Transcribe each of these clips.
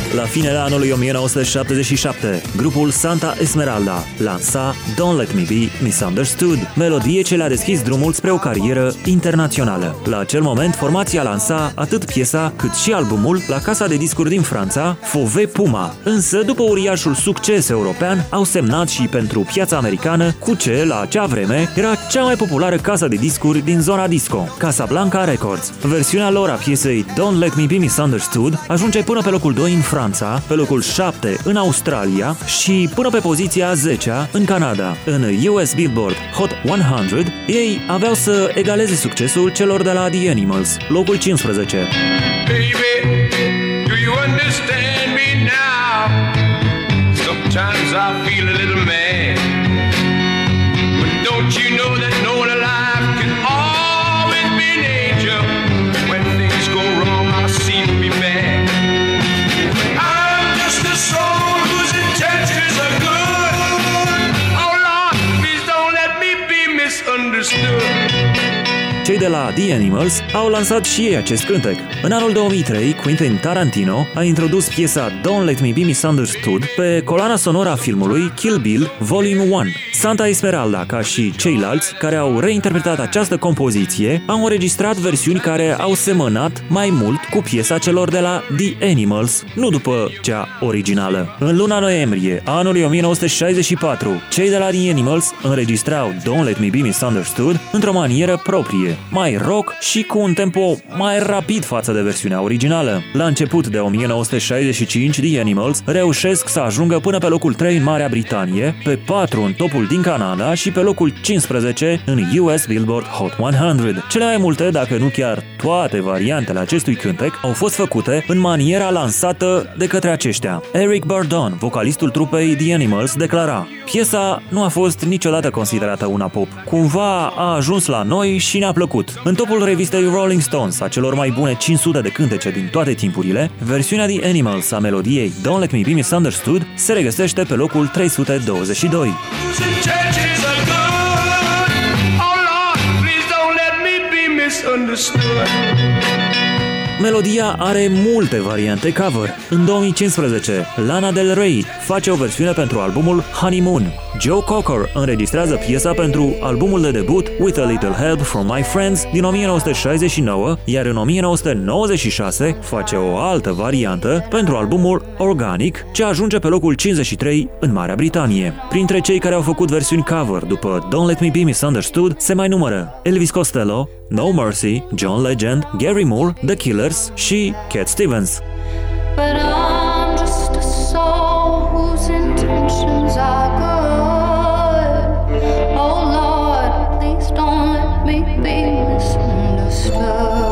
La finele anului 1977, grupul Santa Esmeralda lansa Don't Let Me Be Misunderstood, melodie ce le-a deschis drumul spre o carieră internațională. La acel moment, formația lansa atât piesa cât și albumul la casa de discuri din Franța, Fauve Puma. Însă, după uriașul succes european, au semnat și pentru piața americană cu ce, la acea vreme, era cea mai populară casă de discuri din zona disco, Casablanca Records. Versiunea lor a piesei Don't Let Me Be Misunderstood ajunge până pe locul 2 în Franța, pe locul 7 în Australia și până pe poziția 10-a în Canada. În US Billboard Hot 100, ei aveau să egaleze succesul celor de la The Animals, locul 15. Baby, do you understand me now? Sometimes I feel a little mad, but don't you know that no one alive can always be an angel? When things go wrong, I seem to be bad. I'm just a soul whose intentions are good. Oh Lord, please don't let me be misunderstood. Cei de la The Animals au lansat și ei acest cântec. În anul 2003, Quentin Tarantino a introdus piesa Don't Let Me Be Misunderstood pe coloana sonoră a filmului Kill Bill Volume 1. Santa Esmeralda, ca și ceilalți care au reinterpretat această compoziție, au înregistrat versiuni care au semănat mai mult cu piesa celor de la The Animals, nu după cea originală. În luna noiembrie a anului 1964, cei de la The Animals înregistrau Don't Let Me Be Misunderstood într-o manieră proprie, mai rock și cu un tempo mai rapid față de versiunea originală. La început de 1965, The Animals reușesc să ajungă până pe locul 3 în Marea Britanie, pe 4 în topul din Canada și pe locul 15 în US Billboard Hot 100. Cele mai multe, dacă nu chiar toate variantele acestui cântec, au fost făcute în maniera lansată de către aceștia. Eric Burdon, vocalistul trupei The Animals, declara: piesa nu a fost niciodată considerată una pop. Cumva a ajuns la noi și ne-a plăcut. În topul revistei Rolling Stones a celor mai bune 500 de cântece din toate timpurile, versiunea The Animals a melodiei Don't Let Me Be Misunderstood se regăsește pe locul 322. Melodia are multe variante cover. În 2015, Lana Del Rey face o versiune pentru albumul Honeymoon. Joe Cocker înregistrează piesa pentru albumul de debut With a Little Help from My Friends din 1969, iar în 1996 face o altă variantă pentru albumul Organic, ce ajunge pe locul 53 în Marea Britanie. Printre cei care au făcut versiuni cover după Don't Let Me Be Misunderstood se mai numără Elvis Costello, No Mercy, John Legend, Gary Moore, The Killers și Cat Stevens. But I'm just a soul whose intentions are good. Oh Lord, please don't let me be misunderstood.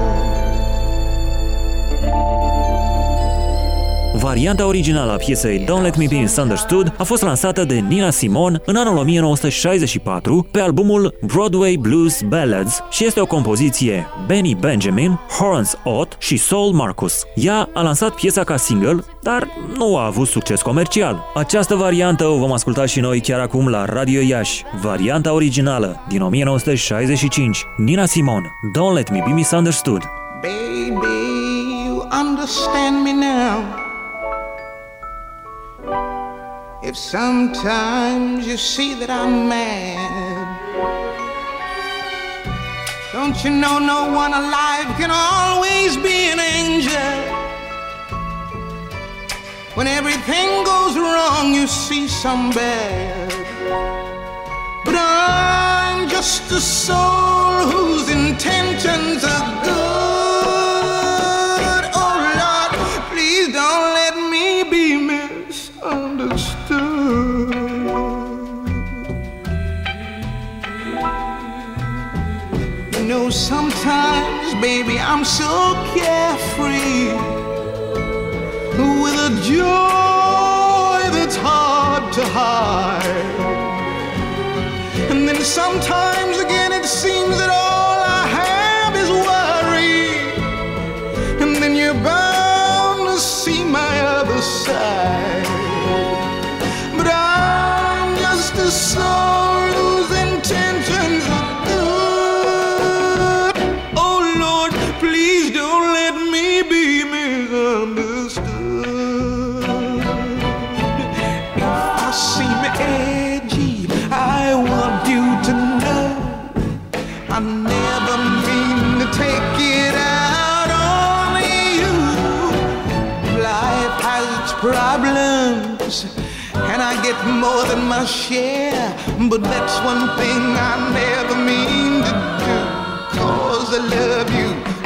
Varianta originală a piesei Don't Let Me Be Misunderstood a fost lansată de Nina Simone în anul 1964 pe albumul Broadway Blues Ballads și este o compoziție Benny Benjamin, Horace Ott și Saul Marcus. Ea a lansat piesa ca single, dar nu a avut succes comercial. Această variantă o vom asculta și noi chiar acum la Radio Iași. Varianta originală din 1965, Nina Simone, Don't Let Me Be Misunderstood. Baby, you understand me now. If sometimes you see that I'm mad, don't you know no one alive can always be an angel? When everything goes wrong, you see some bad. But I'm just a soul whose intentions are good. Oh Lord, please don't let me be misunderstood. You know, sometimes, baby, I'm so carefree, with a joy that's hard to hide. And then sometimes again it seems that all I have is worry. And then you're bound to see my other side. But I'm just a soul whose intentions are good. Oh Lord, please don't let me be misunderstood. I never mean to take it out on you. Life has its problems, and I get more than my share. But that's one thing I never mean to do, 'cause I love you.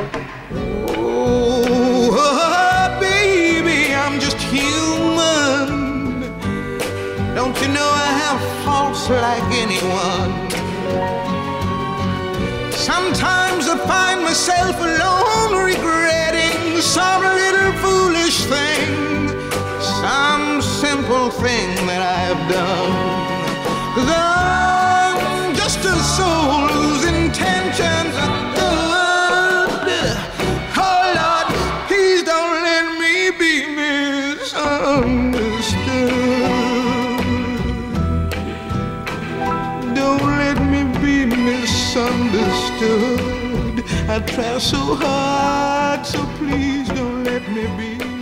Oh, baby, I'm just human. Don't you know I have faults like anyone? Sometimes I find myself alone regretting some little foolish thing, some simple thing that I've done. 'Cause I'm just a soul whose intentions are good. Oh Lord, please don't let me be misunderstood. Don't let me be misunderstood. I try so hard, so please don't let me be